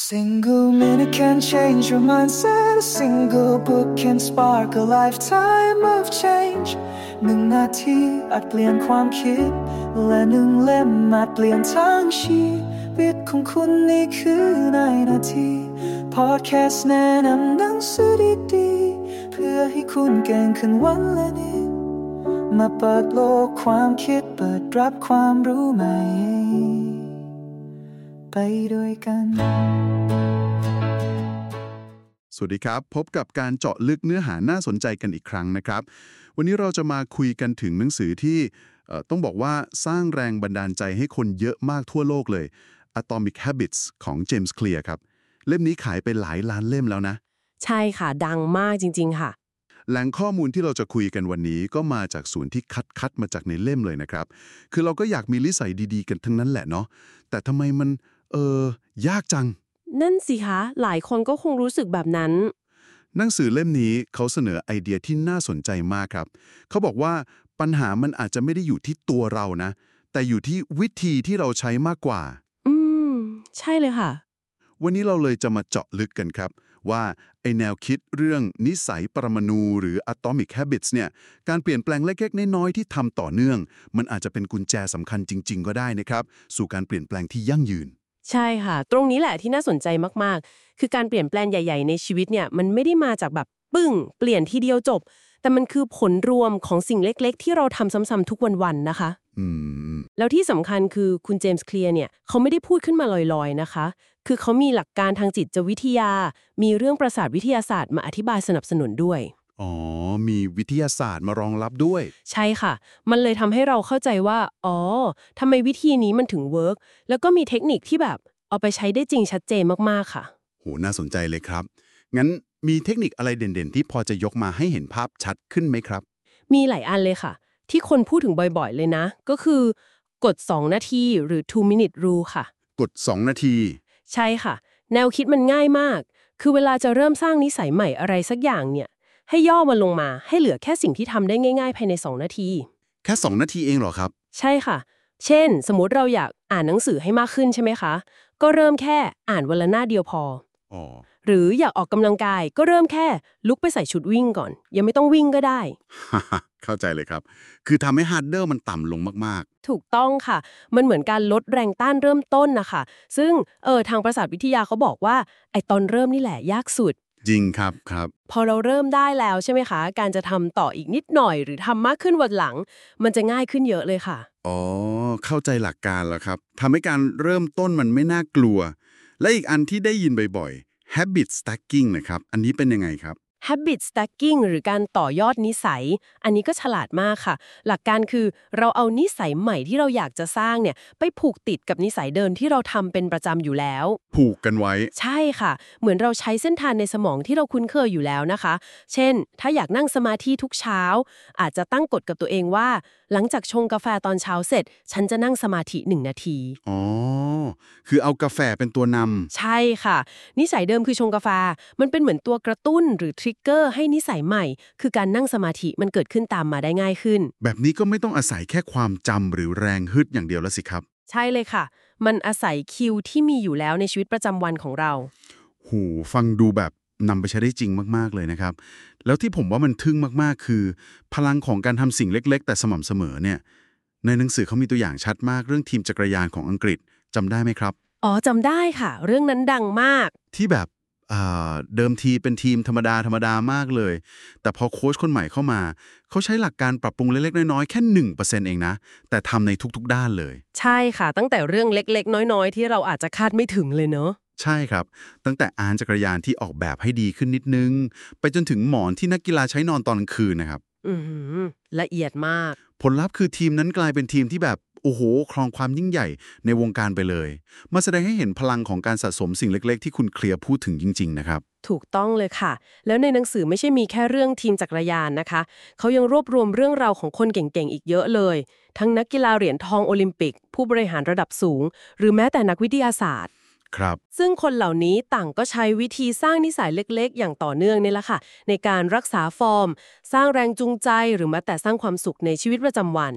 Single minute can change your mindset. A single book can spark a lifetime of change. 1 นาทีอาจเปลี่ยนความคิดและ1 เล่มอาจเปลี่ยนทั้งชีวิตของคุณนี่คือในนาที Podcast แนะนำหนังสือดีๆเพื่อให้คุณเก่งขึ้นวันละนิดมาเปิดโลกความคิดเปิดรับความรู้ใหม่ไปด้วยกันสวัสดีครับพบกับการเจาะลึกเนื้อหาน่าสนใจกันอีกครั้งนะครับวันนี้เราจะมาคุยกันถึงหนังสือที่ต้องบอกว่าสร้างแรงบันดาลใจให้คนเยอะมากทั่วโลกเลย Atomic Habits ของ James Clear ครับเล่มนี้ขายไปหลายล้านเล่มแล้วนะใช่ค่ะดังมากจริงๆค่ะแหล่งข้อมูลที่เราจะคุยกันวันนี้ก็มาจากส่วนที่คัดมาจากในเล่มเลยนะครับคือเราก็อยากมีนิสัยดีๆกันทั้งนั้นแหละเนาะแต่ทำไมมันยากจังนั่นสิคะหลายคนก็คงรู้สึกแบบนั้นหนังสือเล่มนี้เขาเสนอไอเดียที่น่าสนใจมากครับเขาบอกว่าปัญหามันอาจจะไม่ได้อยู่ที่ตัวเรานะแต่อยู่ที่วิธีที่เราใช้มากกว่าใช่เลยค่ะวันนี้เราเลยจะมาเจาะลึกกันครับว่าไอแนวคิดเรื่องนิสัยปรมาณูหรือ Atomic Habits เนี่ยการเปลี่ยนแปลงเล็กๆน้อยๆที่ทำต่อเนื่องมันอาจจะเป็นกุญแจสำคัญจริงๆก็ได้นะครับสู่การเปลี่ยนแปลงที่ยั่งยืนใช่ค่ะตรงนี้แหละที่น่าสนใจมากๆคือการเปลี่ยนแปลงใหญ่ๆในชีวิตเนี่ยมันไม่ได้มาจากแบบปึ้งเปลี่ยนทีเดียวจบแต่มันคือผลรวมของสิ่งเล็กๆที่เราทำซ้ำๆทุกวันๆนะคะแล้วที่สำคัญคือคุณเจมส์เคลียร์เนี่ยเขาไม่ได้พูดขึ้นมาลอยๆนะคะคือเขามีหลักการทางจิตวิทยามีเรื่องประสาทวิทยาศาสตร์มาอธิบายสนับสนุนด้วยมีวิทยาศาสตร์มารองรับด้วยใช่ค่ะมันเลยทำให้เราเข้าใจว่าทำไมวิธีนี้มันถึงเวิร์กแล้วก็มีเทคนิคที่แบบเอาไปใช้ได้จริงชัดเจนมากๆค่ะโหน่าสนใจเลยครับงั้นมีเทคนิคอะไรเด่นๆที่พอจะยกมาให้เห็นภาพชัดขึ้นไหมครับมีหลายอันเลยค่ะที่คนพูดถึงบ่อยๆเลยนะก็คือกฎ2 นาทีหรือ 2-minute rule ค่ะกฎ2 นาทีใช่ค่ะแนวคิดมันง่ายมากคือเวลาจะเริ่มสร้างนิสัยใหม่อะไรสักอย่างเนี่ยให้ย่อมันลงมาให้เหลือแค่สิ่งที่ทำได้ง่ายๆภายใน2 นาทีแค่2 นาทีเองเหรอครับใช่ค่ะเช่นสมมุติเราอยากอ่านหนังสือให้มากขึ้นใช่ไหมคะก็เริ่มแค่อ่านวันละหน้าเดียวพอหรืออยากออกกำลังกายก็เริ่มแค่ลุกไปใส่ชุดวิ่งก่อนยังไม่ต้องวิ่งก็ได้เข้าใจเลยครับคือทำให้ฮาร์ดเดอร์มันต่ำลงมากๆถูกต้องค่ะมันเหมือนการลดแรงต้านเริ่มต้นนะคะซึ่งทางประสาทวิทยาเขาบอกว่าไอ้ตอนเริ่มนี่แหละยากสุดจริงครับพอเราเริ่มได้แล้วใช่ไหมคะการจะทำต่ออีกนิดหน่อยหรือทำมากขึ้นวันหลังมันจะง่ายขึ้นเยอะเลยค่ะเข้าใจหลักการแล้วครับทำให้การเริ่มต้นมันไม่น่ากลัวและอีกอันที่ได้ยินบ่อยๆ habit stacking นะครับอันนี้เป็นยังไงครับ habit stacking หรือการต่อยอดนิสัยอันนี้ก็ฉลาดมากค่ะหลักการคือเราเอานิสัยใหม่ที่เราอยากจะสร้างเนี่ยไปผูกติดกับนิสัยเดิมที่เราทำเป็นประจำอยู่แล้วผูกกันไว้ใช่ค่ะเหมือนเราใช้เส้นทางในสมองที่เราคุ้นเคยอยู่แล้วนะคะเช่นถ้าอยากนั่งสมาธิทุกเช้าอาจจะตั้งกฎกับตัวเองว่าหลังจากชงกาแฟตอนเช้าเสร็จฉันจะนั่งสมาธิ1 นาทีคือเอากาแฟเป็นตัวนำใช่ค่ะนิสัยเดิมคือชงกาแฟมันเป็นเหมือนตัวกระตุ้นหรือทริกเกอร์ให้นิสัยใหม่คือการนั่งสมาธิมันเกิดขึ้นตามมาได้ง่ายขึ้นแบบนี้ก็ไม่ต้องอาศัยแค่ความจำหรือแรงฮึดอย่างเดียวแล้วสิครับใช่เลยค่ะมันอาศัยคิวที่มีอยู่แล้วในชีวิตประจำวันของเราฟังดูแบบนำไปใช้ได้จริงมากๆเลยนะครับแล้วที่ผมว่ามันทึ่งมากๆคือพลังของการทำสิ่งเล็กๆแต่สม่ำเสมอเนี่ยในหนังสือเขามีตัวอย่างชัดมากเรื่องทีมจักรยานของอังกฤษจำได้ไหมครับจำได้ค่ะเรื่องนั้นดังมากที่แบบเดิมทีเป็นทีมธรรมดามากเลยแต่พอโค้ชคนใหม่เข้ามาเขาใช้หลักการปรับปรุงเล็กๆน้อยๆแค่ 1% เองนะแต่ทำในทุกๆด้านเลยใช่ค่ะตั้งแต่เรื่องเล็กๆน้อยๆที่เราอาจจะคาดไม่ถึงเลยเนอะใช่ครับตั้งแต่จักรยานที่ออกแบบให้ดีขึ้นนิดนึงไปจนถึงหมอนที่นักกีฬาใช้นอนตอนกลางคืนนะครับละเอียดมากผลลัพธ์คือทีมนั้นกลายเป็นทีมที่แบบโอ้โหครองความยิ่งใหญ่ในวงการไปเลยมาแสดงให้เห็นพลังของการสะสมสิ่งเล็กๆที่คุณเคลียร์พูดถึงจริงๆนะครับถูกต้องเลยค่ะแล้วในหนังสือไม่ใช่มีแค่เรื่องทีมจักรยานนะคะเขายังรวบรวมเรื่องราวของคนเก่งๆอีกเยอะเลยทั้งนักกีฬาเหรียญทองโอลิมปิกผู้บริหารระดับสูงหรือแม้แต่นักวิทยาศาสตร์ครับซึ่งคนเหล่านี้ต่างก็ใช้วิธีสร้างนิสัยเล็กๆอย่างต่อเนื่องนี่แหละค่ะในการรักษาฟอร์มสร้างแรงจูงใจหรือแม้แต่สร้างความสุขในชีวิตประจำวัน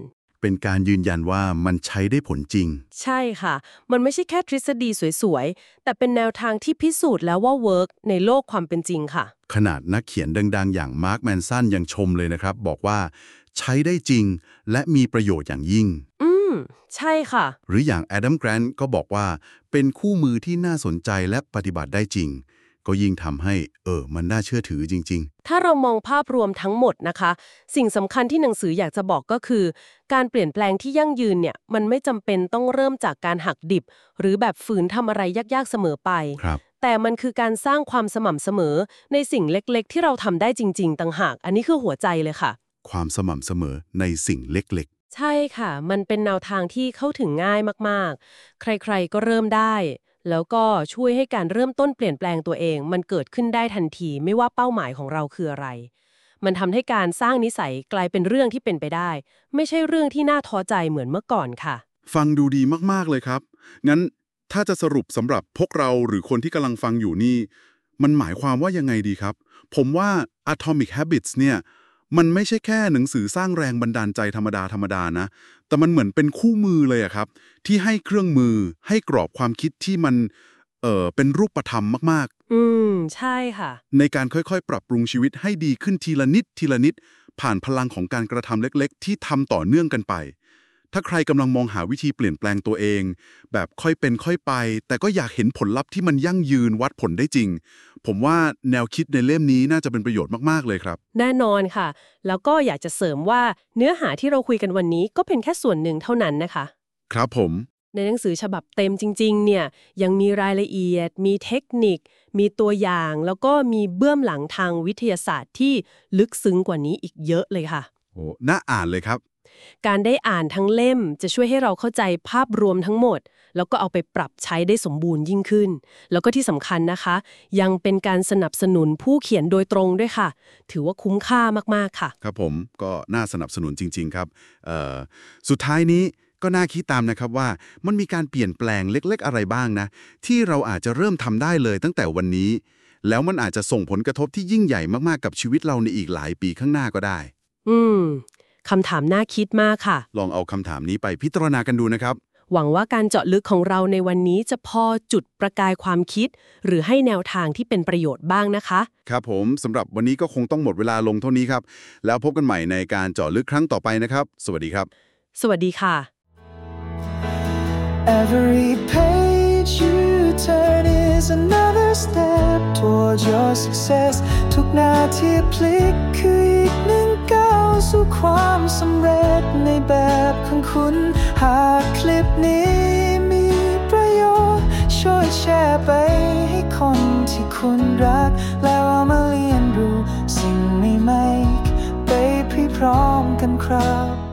เป็นการยืนยันว่ามันใช้ได้ผลจริงใช่ค่ะมันไม่ใช่แค่ทฤษฎีสวยๆแต่เป็นแนวทางที่พิสูจน์แล้วว่าเวิร์กในโลกความเป็นจริงค่ะขนาดนักเขียนดังๆอย่างมาร์คแมนสันยังชมเลยนะครับบอกว่าใช้ได้จริงและมีประโยชน์อย่างยิ่งใช่ค่ะหรืออย่างแอดัม แกรนท์ก็บอกว่าเป็นคู่มือที่น่าสนใจและปฏิบัติได้จริงก็ยิ่งทำให้มันน่าเชื่อถือจริงๆถ้าเรามองภาพรวมทั้งหมดนะคะสิ่งสำคัญที่หนังสืออยากจะบอกก็คือการเปลี่ยนแปลงที่ยั่งยืนเนี่ยมันไม่จำเป็นต้องเริ่มจากการหักดิบหรือแบบฝืนทำอะไรยากๆเสมอไปแต่มันคือการสร้างความสม่ำเสมอในสิ่งเล็กๆที่เราทำได้จริงๆต่างหากอันนี้คือหัวใจเลยค่ะความสม่ำเสมอในสิ่งเล็กๆใช่ค่ะมันเป็นแนวทางที่เข้าถึงง่ายมากๆใครๆก็เริ่มได้แล้วก็ช่วยให้การเริ่มต้นเปลี่ยนแปลงตัวเองมันเกิดขึ้นได้ทันทีไม่ว่าเป้าหมายของเราคืออะไรมันทำให้การสร้างนิสัยกลายเป็นเรื่องที่เป็นไปได้ไม่ใช่เรื่องที่น่าท้อใจเหมือนเมื่อก่อนค่ะฟังดูดีมากๆเลยครับงั้นถ้าจะสรุปสำหรับพวกเราหรือคนที่กำลังฟังอยู่นี่มันหมายความว่ายังไงดีครับผมว่า Atomic Habits เนี่ยมันไม่ใช่แค่หนังสือสร้างแรงบันดาลใจธรรมดานะแต่มันเหมือนเป็นคู่มือเลยอะครับที่ให้เครื่องมือให้กรอบความคิดที่มันเป็นรูปธรรมมากๆใช่ค่ะในการค่อยๆปรับปรุงชีวิตให้ดีขึ้นทีละนิดผ่านพลังของการกระทำเล็กๆที่ทำต่อเนื่องกันไปถ้าใครกำลังมองหาวิธีเปลี่ยนแปลงตัวเองแบบค่อยเป็นค่อยไปแต่ก็อยากเห็นผลลัพธ์ที่มันยั่งยืนวัดผลได้จริงผมว่าแนวคิดในเล่มนี้น่าจะเป็นประโยชน์มากๆเลยครับแน่นอนค่ะแล้วก็อยากจะเสริมว่าเนื้อหาที่เราคุยกันวันนี้ก็เป็นแค่ส่วนหนึ่งเท่านั้นนะคะครับผมในหนังสือฉบับเต็มจริงๆเนี่ยยังมีรายละเอียดมีเทคนิคมีตัวอย่างแล้วก็มีเบื้องหลังทางวิทยาศาสตร์ที่ลึกซึ้งกว่านี้อีกเยอะเลยค่ะโอ้น่าอ่านเลยครับการได้อ่านทั้งเล่มจะช่วยให้เราเข้าใจภาพรวมทั้งหมดแล้วก็เอาไปปรับใช้ได้สมบูรณ์ยิ่งขึ้นแล้วก็ที่สำคัญนะคะยังเป็นการสนับสนุนผู้เขียนโดยตรงด้วยค่ะถือว่าคุ้มค่ามากๆค่ะครับผมก็น่าสนับสนุนจริงๆครับสุดท้ายนี้ก็น่าคิดตามนะครับว่ามันมีการเปลี่ยนแปลงเล็กๆอะไรบ้างนะที่เราอาจจะเริ่มทำได้เลยตั้งแต่วันนี้แล้วมันอาจจะส่งผลกระทบที่ยิ่งใหญ่มากๆกับชีวิตเราในอีกหลายปีข้างหน้าก็ได้คำถามน่าคิดมากค่ะลองเอาคำถามนี้ไปพิจารณากันดูนะครับหวังว่าการเจาะลึกของเราในวันนี้จะพอจุดประกายความคิดหรือให้แนวทางที่เป็นประโยชน์บ้างนะคะครับผมสำหรับวันนี้ก็คงต้องหมดเวลาลงเท่านี้ครับแล้วพบกันใหม่ในการเจาะลึกครั้งต่อไปนะครับสวัสดีครับสวัสดีค่ะ Every page you turn is another step towards your success ทุกนาทีพลิกคืออีกหนึ่งก้าวสู่ความสำเร็จในแบบของคุณหากคลิปนี้มีประโยชน์ช่วยแชร์ไปให้คนที่คุณรักแล้วเอามาเรียนรู้สิ่งใหม่ๆไปพร้อมกันครับ